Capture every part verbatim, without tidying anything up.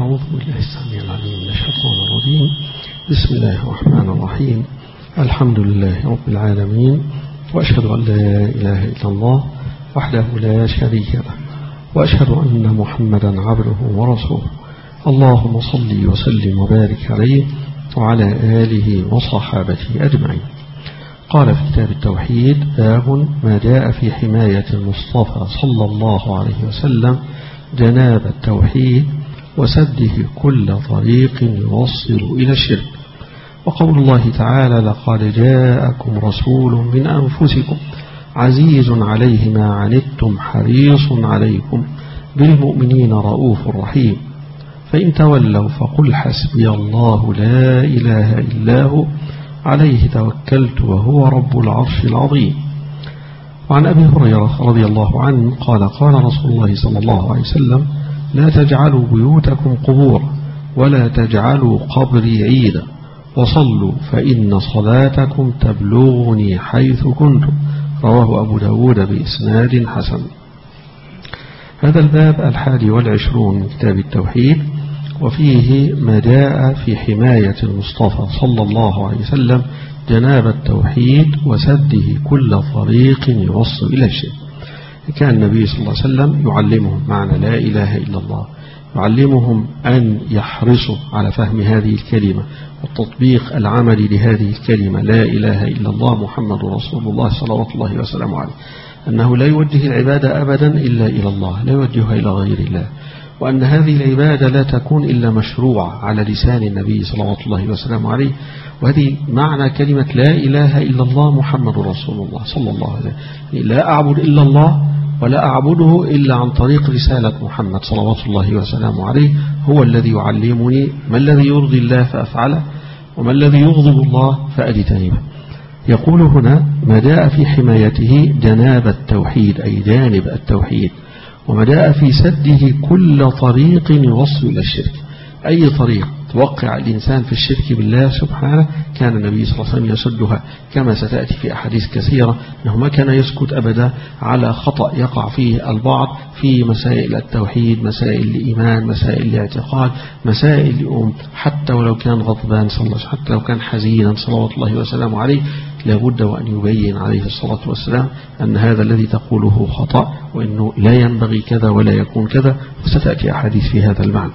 أعوذ بالله السميع العليم من الشيطان الرجيم. بسم الله الرحمن الرحيم. الحمد لله رب العالمين، وأشهد أن لا إله إلا الله وحده لا شريك له، وأشهد أن محمدا عبده ورسوله. اللهم صل وسلم وبارك عليه وعلى آله وصحابته أجمعين. قال في كتاب التوحيد: باب ما جاء في حماية المصطفى صلى الله عليه وسلم جناب التوحيد وسده كل طريق يوصل إلى الشرك. وقول الله تعالى: لقد جاءكم رسول من أنفسكم عزيز عليه ما عنتم حريص عليكم بالمؤمنين رؤوف رحيم، فإن تولوا فقل حسبي الله لا إله إلا هو عليه توكلت وهو رب العرش العظيم. وعن أبي هريرة رضي الله عنه قال: قال رسول الله صلى الله عليه وسلم: لا تجعلوا بيوتكم قبورا ولا تجعلوا قبري عيدا، وصلوا فإن صلاتكم تبلغني حيث كنتم. رواه أبو داود بإسناد حسن. هذا الباب الحادي والعشرون من كتاب التوحيد، وفيه ما جاء في حماية المصطفى صلى الله عليه وسلم جناب التوحيد وسده كل طريق يوصل إلى الشرك. كان النبي صلى الله عليه وسلم يعلمهم معنى لا إله إلا الله، يعلمهم أن يحرصوا على فهم هذه الكلمة والتطبيق العملي لهذه الكلمة لا إله إلا الله محمد رسول الله صلوات الله وسلامه عليه، أنه لا يوجه العبادة أبدا إلا إلى الله، لا يوجهها إلى غير الله، وأن هذه العبادة لا تكون إلا مشروعة على لسان النبي صلوات الله وسلامه عليه. وهذه معنى كلمة لا إله إلا الله محمد رسول الله صلى الله عليه وسلم. لا أعبد إلا الله ولا أعبده إلا عن طريق رسالة محمد صلوات الله وسلامه عليه. هو الذي يعلمني ما الذي يرضي الله فأفعله وما الذي يغضب الله فأجتنبه. يقول هنا: ما جاء في حمايته جناب التوحيد أي جانب التوحيد، وما جاء في سده كل طريق يوصل إلى الشرك. أي طريق توقع الإنسان في الشرك بالله سبحانه كان النبي صلى الله عليه وسلم يسدها، كما ستأتي في أحاديث كثيرة أنه ما كان يسكت أبدا على خطأ يقع فيه البعض في مسائل التوحيد، مسائل الإيمان، مسائل الاعتقاد، مسائل الأم، حتى ولو كان غضبان صلى الله عليه وسلم، حتى لو كان حزينا صلوات الله وسلامه عليه، لابد وأن يبين عليه الصلاة والسلام أن هذا الذي تقوله خطأ، وأنه لا ينبغي كذا ولا يكون كذا، وستأتي أحاديث في هذا المعنى.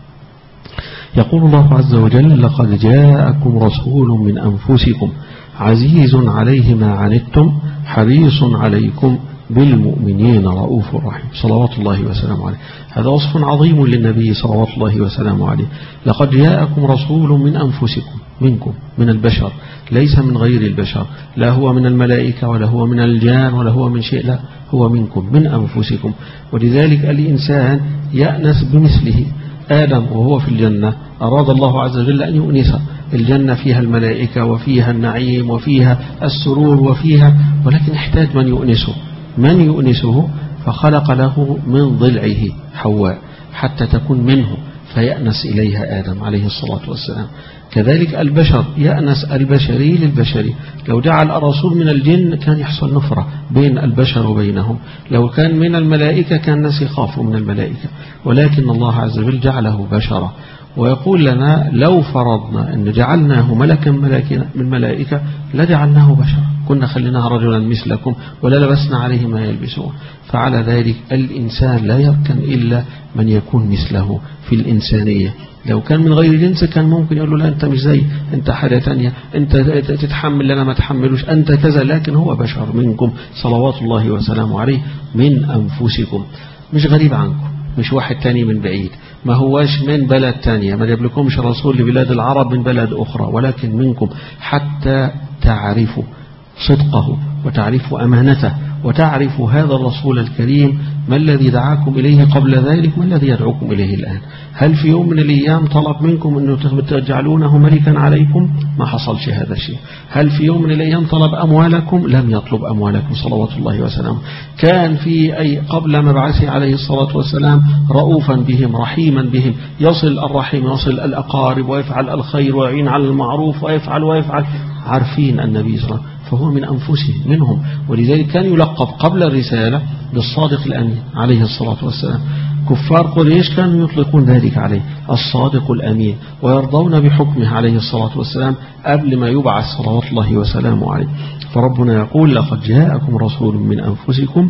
يقول الله عز وجل: لقد جاءكم رسول من أنفسكم عزيز عليه ما عنتم حريص عليكم بالمؤمنين رؤوف رحيم، صلوات الله وسلامه عليه. هذا وصف عظيم للنبي صلوات الله وسلامه عليه. لقد جاءكم رسول من أنفسكم، منكم، من البشر، ليس من غير البشر، لا هو من الملائكة ولا هو من الجان ولا هو من شيء، لا، هو منكم، من أنفسكم. ولذلك الإنسان يأنس بمثله. آدم وهو في الجنة أراد الله عز وجل أن يؤنسه. الجنة فيها الملائكة وفيها النعيم وفيها السرور وفيها، ولكن احتاج من يؤنسه. من يؤنسه؟ فخلق له من ضلعه حواء حتى تكون منه، فيأنس إليها آدم عليه الصلاة والسلام. كذلك البشر يأنس البشري للبشري. لو جعل الرسول من الجن كان يحصل نفرة بين البشر وبينهم، لو كان من الملائكة كان الناس يخافوا من الملائكة، ولكن الله عز وجل جعله بشرا. ويقول لنا: لو فرضنا أن جعلناه ملكا من ملائكة لجعلناه بشرا، كنا خليناه رجلا مثلكم ولا لبسنا عليه ما يلبسون. فعلى ذلك الإنسان لا يركن إلا من يكون مثله في الإنسانية. لو كان من غير جنس كان ممكن يقول له: لا، أنت مش زي، أنت حاجة تانية، أنت تتحمل لنا ما تحملوش، أنت كذا. لكن هو بشر منكم صلوات الله وسلامه عليه، من أنفسكم، مش غريب عنكم، مش واحد تاني من بعيد، ما هواش من بلد تانية، ما جاب لكمش رسول لبلاد العرب من بلد أخرى، ولكن منكم، حتى تعرفوا صدقه وتعرفوا أمانته وتعرفوا هذا الرسول الكريم ما الذي دعاكم إليه قبل ذلك، ما الذي يدعوكم إليه الآن. هل في يوم من الأيام طلب منكم أن تجعلونه ملكا عليكم؟ ما حصلش هذا الشيء. هل في يوم من الأيام طلب أموالكم؟ لم يطلب أموالكم صلوات الله وسلامه. كان في أي قبل مبعثه عليه الصلاة والسلام رؤوفا بهم رحيما بهم، يصل الرحيم، يصل الأقارب، ويفعل الخير ويعين على المعروف ويفعل ويفعل. عارفين النبي صلى الله عليه وسلم، فهو من أنفسهم منهم. ولذلك كان يلقب قبل الرسالة بالصادق الأمين عليه الصلاة والسلام. كفار قريش كانوا يطلقون ذلك عليه الصادق الأمين، ويرضون بحكمه عليه الصلاة والسلام قبل ما يبعث صلوات الله وسلامه عليه. فربنا يقول لقد جاءكم رسول من أنفسكم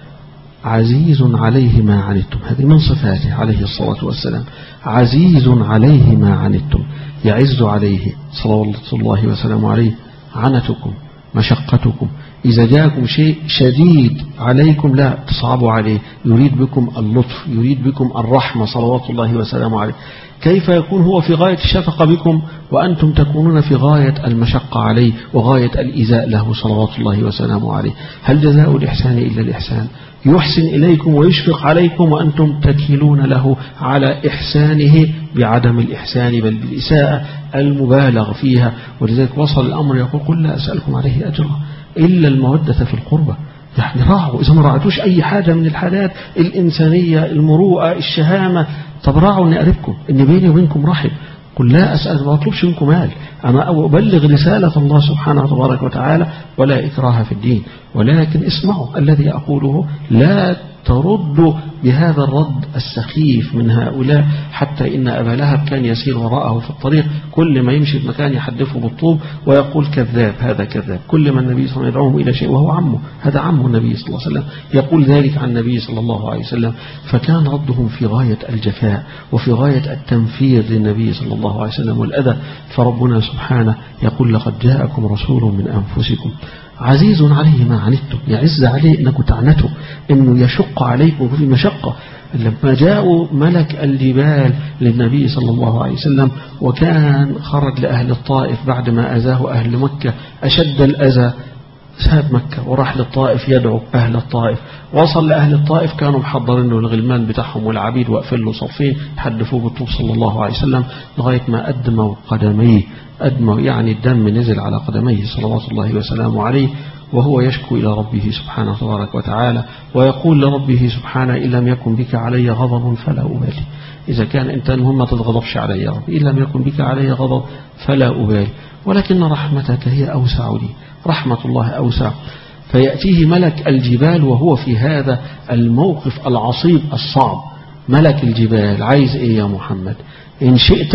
عزيز عليه ما عنتم، هذه من صفاته عليه الصلاة والسلام، عزيز عليه ما عنتم، يعز عليه صلوات الله وسلامه عليه عنتكم مشقتكم. إذا جاءكم شيء شديد عليكم لا تصعبوا عليه، يريد بكم اللطف، يريد بكم الرحمة صلوات الله وسلامه عليه. كيف يكون هو في غاية الشفقة بكم وأنتم تكونون في غاية المشقة عليه وغاية الإيذاء له صلوات الله وسلامه عليه؟ هل جزاء الإحسان إلا الإحسان؟ يحسن إليكم ويشفق عليكم وأنتم تكيلون له على إحسانه بعدم الإحسان بل بالإساءة المبالغ فيها. ولذلك وصل الأمر يقول قل لا أسألكم عليه أجرا إلا المودة في القربة. يعني راعوا، إذا ما رعتوش أي حاجة من الحاجات الإنسانية المروءة الشهامة، طب راعوا أن أقربكم، أن بيني وبينكم رحم. قل لا أسأل، ما أطلبش منكم مال، أنا أبلغ رسالة الله سبحانه وتبارك وتعالى ولا إكراه في الدين. ولكن اسمعوا الذي أقوله، لا ترد بهذا الرد السخيف من هؤلاء، حتى إن أبا لهب كان يسير وراءه في الطريق، كل ما يمشي في مكان يحدفه بالطوب ويقول كذاب هذا كذاب. كل ما النبي صلى الله عليه وسلم يدعوهم إلى شيء وهو عمه، هذا عمه النبي صلى الله عليه وسلم، يقول ذلك عن النبي صلى الله عليه وسلم. فكان ردهم في غاية الجفاء وفي غاية التنفير للنبي صلى الله عليه وسلم والأذى. فربنا سبحانه يقول لقد جاءكم رسول من أنفسكم عزيز عليه ما عنتم، يعز عليه أنكم تعنتوا، أنه يشق عليكم في مشقة. لما جاءوا ملك الجبال للنبي صلى الله عليه وسلم وكان خرج لأهل الطائف بعد ما أذاه أهل مكة أشد الأذى، ساب مكة وراح للطائف يدعو أهل الطائف. وصل لأهل الطائف كانوا محضرين له الغلمان بتاعهم والعبيد واقفين له صفين يحدفوه بالطوب صلى الله عليه وسلم لغاية ما أدموا قدميه، أدموا يعني الدم نزل على قدميه صلوات الله وسلامه عليه، وهو يشكو إلى ربه سبحانه تبارك وتعالى ويقول لربه سبحانه إن لم يكن بك علي غضب فلا أبالي. إذا كان أنت المهم ما تتغضبش علي يا رب، إن لم يكن بك علي غضب فلا أبالي، ولكن رحمتك هي أوسع لي، رحمة الله أوسع. فيأتيه ملك الجبال وهو في هذا الموقف العصيب الصعب. ملك الجبال عايز إيه يا محمد؟ إن شئت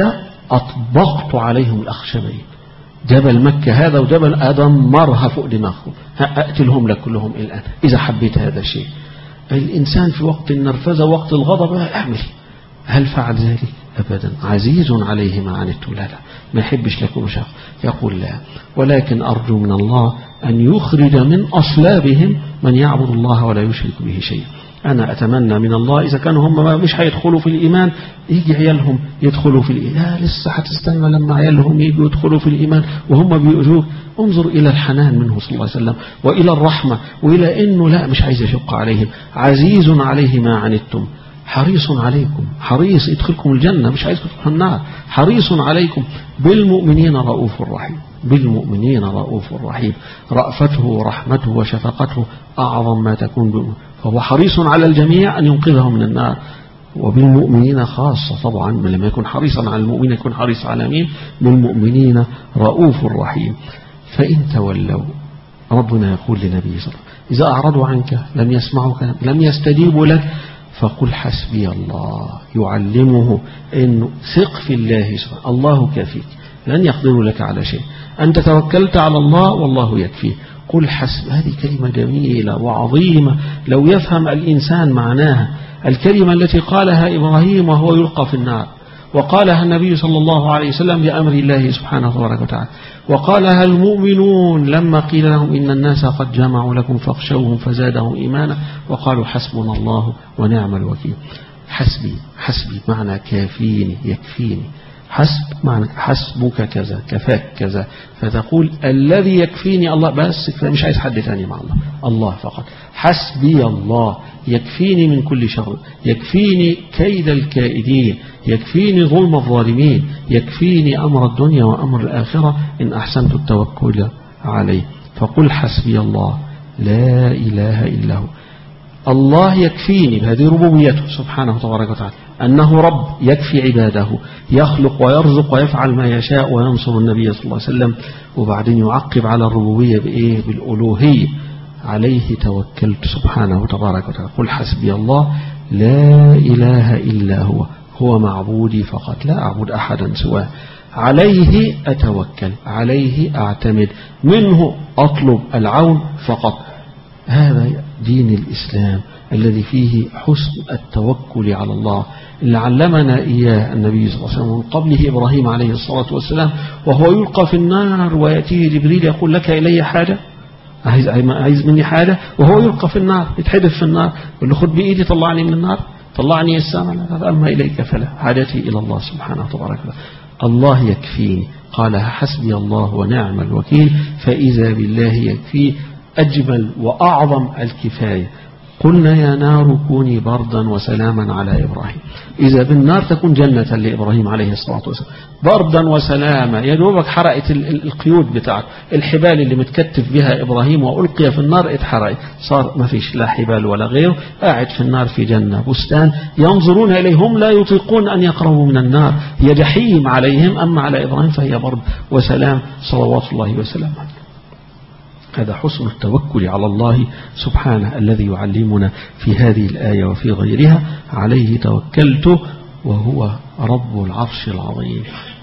أطبقت عليهم الأخشبين، جبل مكة هذا وجبل آدم مرها فوق دماغهم، أقتلهم لك كلهم الآن إذا حبيت هذا الشيء. الإنسان في وقت النرفزة وقت الغضب اعمل، هل فعل ذلك؟ أبدا. عزيز عليه ما عنتم، لا لا ما يحبش لكم شر، يقول لا، ولكن أرجو من الله أن يخرج من أصلابهم من يعبد الله ولا يشرك به شيئا. أنا أتمنى من الله إذا كانوا هم مش هيدخلوا في الإيمان يجي عيالهم يدخلوا في الإيمان. لا لسه هتستنى لما عيالهم يجوا يدخلوا في الإيمان وهم بيؤذوك. انظر إلى الحنان منه صلى الله عليه وسلم وإلى الرحمة وإلى إنه لا مش عايز يشق عليهم، عزيز عليه ما عنتم حريص عليكم، حريص يدخلكم الجنة مش عايز تدخلوا النار، حريص عليكم بالمؤمنين رؤوف رحيم، بالمؤمنين رؤوف رحيم. رأفته ورحمته وشفقته أعظم ما تكون بهم، فهو حريص على الجميع أن ينقذهم من النار، وبالمؤمنين خاصة طبعا. لما يكون حريصا على المؤمنين يكون حريص على مين؟ بالمؤمنين رؤوف رحيم. فإن تولوا ربنا يقول لنبي صلى الله عليه وسلم إذا أعرضوا عنك لم يسمعوا لم يستجيبوا لك فقل حسبي الله، يعلمه أنه ثق في الله سبحانه، الله كافيك لن يقدروا لك على شيء، أنت توكلت على الله والله يكفيه. قل حسب، هذه كلمة جميلة وعظيمة لو يفهم الإنسان معناها. الكلمة التي قالها إبراهيم وهو يلقى في النار، وقالها النبي صلى الله عليه وسلم بأمر الله سبحانه وتبارك وتعالى، وقالها المؤمنون لما قيل لهم إن الناس قد جمعوا لكم فاخشوهم فزادهم إيمانا وقالوا حسبنا الله ونعم الوكيل. حسبي، حسبي معنى كافيني يكفيني، حسب معنى حسبك كذا كفاك كذا، فتقول الذي يكفيني الله بس، مش عايز حد ثاني مع الله، الله فقط. حسبي الله يكفيني من كل شر، يكفيني كيد الكائدين، يكفيني ظلم الظالمين، يكفيني أمر الدنيا وأمر الآخرة إن أحسنت التوكل عليه. فقل حسبي الله لا إله إلا هو. الله يكفيني، بهذه ربوبيته سبحانه وتبارك وتعالى، أنه رب يكفي عباده، يخلق ويرزق ويفعل ما يشاء وينصر النبي صلى الله عليه وسلم. وبعدين يعقب على الربوبية بإيه؟ بالألوهية، عليه توكلت سبحانه وتبارك وتعالى. قل حسبي الله لا إله إلا هو، هو معبودي فقط، لا أعبد أحدا سواه، عليه أتوكل، عليه أعتمد، منه أطلب العون فقط. هذا دين الإسلام الذي فيه حسن التوكل على الله، اللي علمنا إياه النبي صلى الله عليه وسلم من قبله إبراهيم عليه الصلاة والسلام، وهو يلقى في النار ويأتيه جبريل يقول لك إلي حاجة، عايز, عايز مني حاجة، وهو يلقى في النار يتحدث في النار، يقول له خد بإيدي طلعني من النار، طلعني السماء، أما إليك فلا، حاجتي إلى الله سبحانه وتبارك وتعالى. الله يكفيني، قال حسبي الله ونعم الوكيل، فإذا بالله يكفيه أجمل وأعظم الكفاية. قلنا يا نار كوني بردا وسلاما على إبراهيم، إذا بالنار تكون جنة لإبراهيم عليه الصلاة والسلام، بردا وسلاما، يا دوبك حرقت القيود بتاعت الحبال اللي متكتف بها إبراهيم وألقي في النار اتحرقت، صار ما فيش لا حبال ولا غيره، قاعد في النار في جنة بستان ينظرون إليهم لا يطيقون أن يقربوا من النار، هي جحيم عليهم، أما على إبراهيم فهي برد وسلام صلوات الله وسلامه. هذا حسن التوكل على الله سبحانه الذي يعلمنا في هذه الآية وفي غيرها، عليه توكلت وهو رب العرش العظيم.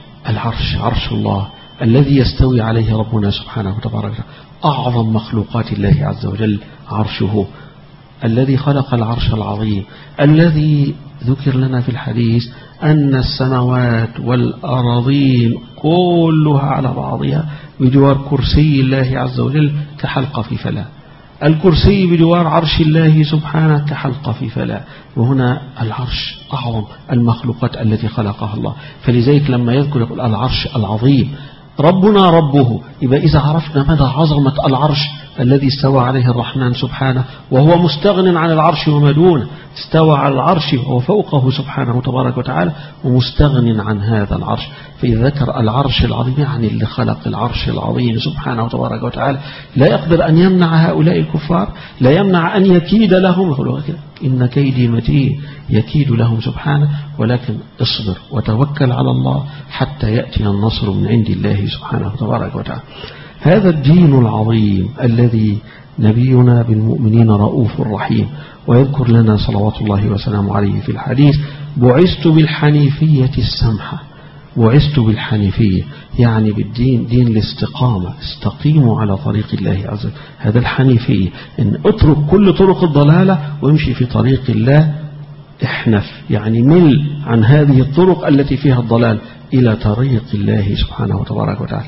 العرش عرش الله الذي يستوي عليه ربنا سبحانه وتبارك، أعظم مخلوقات الله عز وجل عرشه، الذي خلق العرش العظيم، الذي ذكر لنا في الحديث أن السماوات والأراضين كلها على بعضها بجوار كرسي الله عز وجل كحلقة في فلاة، الكرسي بجوار عرش الله سبحانه كحلقة في فلاة، وهنا العرش أعظم المخلوقات التي خلقها الله، فلذلك لما يذكر يقول العرش العظيم ربنا ربه، يبقى إذا عرفنا مدى عظمة العرش الذي استوى عليه الرحمن سبحانه وهو مستغن عن العرش وما دونه، استوى على العرش وهو فوقه سبحانه تبارك وتعالى ومستغن عن هذا العرش، فإذا ذكر العرش العظيم يعني اللي خلق العرش العظيم سبحانه تبارك وتعالى، لا يقدر أن يمنع هؤلاء الكفار، لا يمنع أن يكيد لهم، يقولوا إن كيدي متين، يكيد لهم سبحانه، ولكن اصبر وتوكل على الله حتى يأتي النصر من عند الله سبحانه تبارك وتعالى. هذا الدين العظيم الذي نبينا بالمؤمنين رؤوف رحيم، ويذكر لنا صلوات الله وسلامه عليه في الحديث بعثت بالحنيفية السمحة، بعثت بالحنيفية يعني بالدين، دين الاستقامة، استقيموا على طريق الله عز وجل، هذا الحنيفية، إن اترك كل طرق الضلالة وامشي في طريق الله، احنف يعني مل عن هذه الطرق التي فيها الضلال إلى طريق الله سبحانه وتبارك وتعالى.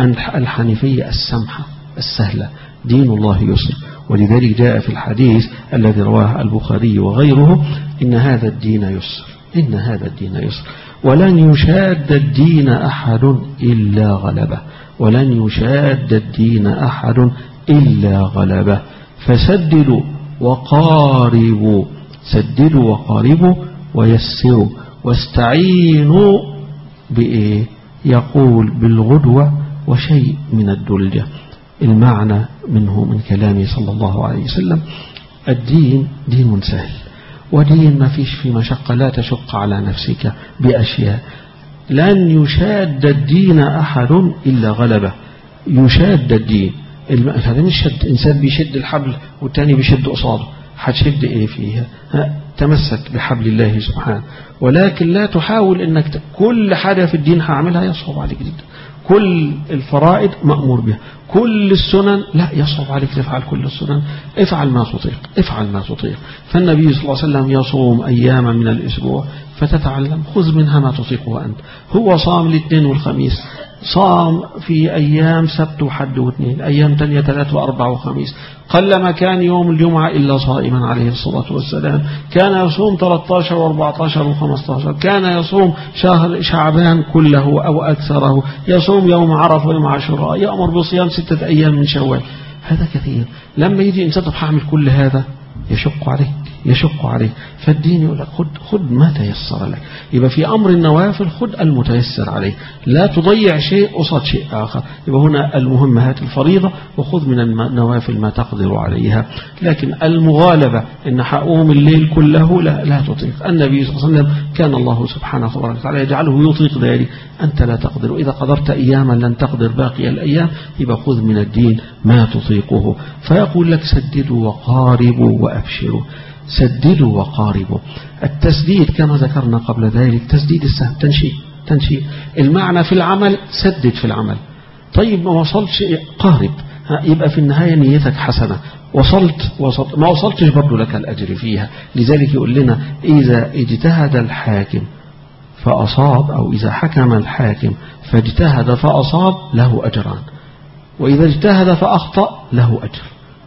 الحنيفية السمحة السهلة، دين الله يسر، ولذلك جاء في الحديث الذي رواه البخاري وغيره إن هذا الدين يسر، إن هذا الدين يسر، ولن يشاد الدين أحد إلا غلبه، ولن يشاد الدين أحد إلا غلبه، فسددوا وقاربوا، سددوا وقاربوا ويسروا واستعينوا بإيه؟ يقول بالغدوة وشيء من الدلجة. المعنى منه من كلامه صلى الله عليه وسلم الدين دين سهل، ودين ما فيش في مشقة، لا تشق على نفسك بأشياء، لن يشاد الدين أحد إلا غلبه، يشاد الدين، هذا مش شد، إنسان بيشد الحبل والتاني بيشد قصاده، هتشد إيه فيها؟ تمسك بحبل الله سبحانه، ولكن لا تحاول إنك كل حاجة في الدين هعملها يصعب عليك جدا، كل الفرائض مأمور بها، كل السنن لا يصعب عليك تفعل كل السنن، افعل ما تطيق، افعل ما تطيق. فالنبي صلى الله عليه وسلم يصوم أياما من الأسبوع فتتعلم، خذ منها ما تطيقه أنت، هو صام الاثنين والخميس، صام في أيام سبت وحد واثنين، أيام تانية ثلاث وأربع وخميس، قل ما كان يوم الجمعة إلا صائما عليه الصلاة والسلام، كان يصوم ثلاثة عشر وأربعة عشر وخمسة عشر، كان يصوم شهر شعبان كله أو أكثره، يصوم يوم عرفة ويوم عاشوراء، يأمر بصيام ستة أيام من شوال، هذا كثير. لما يجي إنسان طب هعمل كل هذا يشق عليك، يشق عليه، فالدين يقول لك خد, خد ما تيسر لك، يبقى في أمر النوافل خد المتيسر عليه، لا تضيع شيء قصاد شيء آخر، يبقى هنا المهمات الفريضة وخذ من النوافل ما تقدر عليها، لكن المغالبة إن حقوم الليل كله لا, لا تطيق. النبي صلى الله عليه وسلم كان الله سبحانه وتعالى يجعله يطيق ذلك، أنت لا تقدر، إذا قدرت أياما لن تقدر باقي الأيام، يبقى خذ من الدين ما تطيقه. فيقول لك سددوا وقاربوا وأبشروا، سددوا وقاربوا. التسديد كما ذكرنا قبل ذلك تسديد السهم، تنشيء تنشيء المعنى في العمل، سدد في العمل. طيب ما وصلتش قارب، يبقى في النهاية نيتك حسنة، وصلت وصلت ما وصلتش برضو لك الأجر فيها. لذلك يقول لنا إذا اجتهد الحاكم فأصاب، أو إذا حكم الحاكم فاجتهد فأصاب له أجران، وإذا اجتهد فأخطأ له أجر.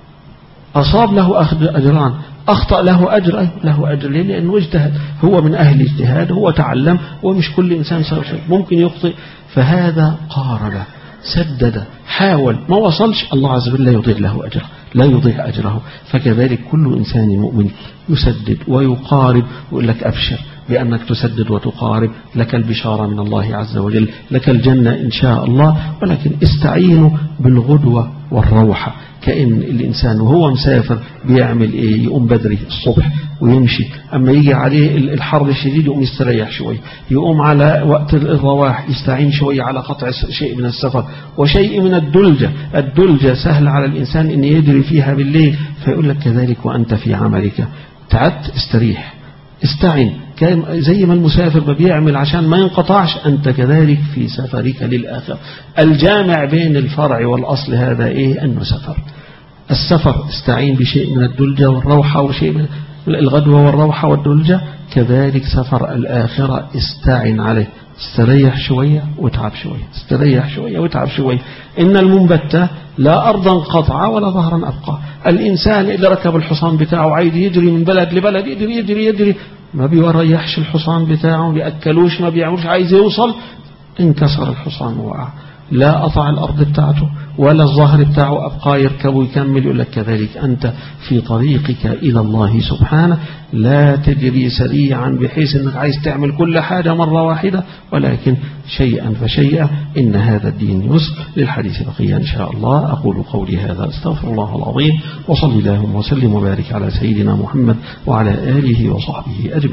أصاب له أجران، أخطأ له أجر، له أجر ليه؟ لأنه اجتهد، هو من أهل الاجتهاد، هو تعلم، ومش كل إنسان ممكن يخطئ. فهذا قارب، سدد، حاول، ما وصلش، الله عز وجل لا يضيع له أجره، لا يضيع أجره. فكذلك كل إنسان مؤمن يسدد ويقارب، ويقول لك أبشر بأنك تسدد وتقارب، لك البشارة من الله عز وجل، لك الجنة إن شاء الله. ولكن استعينوا بالغدوة والروحة، كأن الإنسان وهو مسافر بيعمل إيه؟ يقوم بدري الصبح ويمشي، أما يجي عليه الحر الشديد يقوم يستريح شوي، يقوم على وقت الرواح يستعين شوي على قطع شيء من السفر وشيء من الدلجة. الدلجة سهل على الإنسان أن يجري فيها بالليل، فيقول لك كذلك وأنت في عملك تعبت استريح، استعن، زي ما المسافر ما بيعمل عشان ما ينقطعش، أنت كذلك في سفرك للآخرة. الجامع بين الفرع والأصل هذا إيه؟ أنه سفر. السفر استعين بشيء من الدلجة والروحة، وشيء من الغدوة والروحة والدلجة. كذلك سفر الآخرة استعن عليه، استريح شوية وتعب شوية، استريح شوية وتعب شوية. إن المنبتة لا أرضا قطع ولا ظهرا أبقى. الإنسان اللي ركب الحصان بتاعه عايز يجري من بلد لبلد، يجري يجري يجري، ما بيريحش الحصان بتاعه، بيأكلوش، ما بيعملوش، عايز يوصل، انكسر الحصان ووقع، لا قطع الأرض بتاعته ولا الظهر بتاعه أبقى يركب ويكمل. يقول لك كذلك أنت في طريقك إلى الله سبحانه، لا تجري سريعا بحيث أنك عايز تعمل كل حاجة مرة واحدة، ولكن شيئا فشيئا. إن هذا الدين يسر. للحديث بقية إن شاء الله. أقول قولي هذا، استغفر الله العظيم، وصلي اللهم وسلم وبارك على سيدنا محمد وعلى آله وصحبه أجمعين.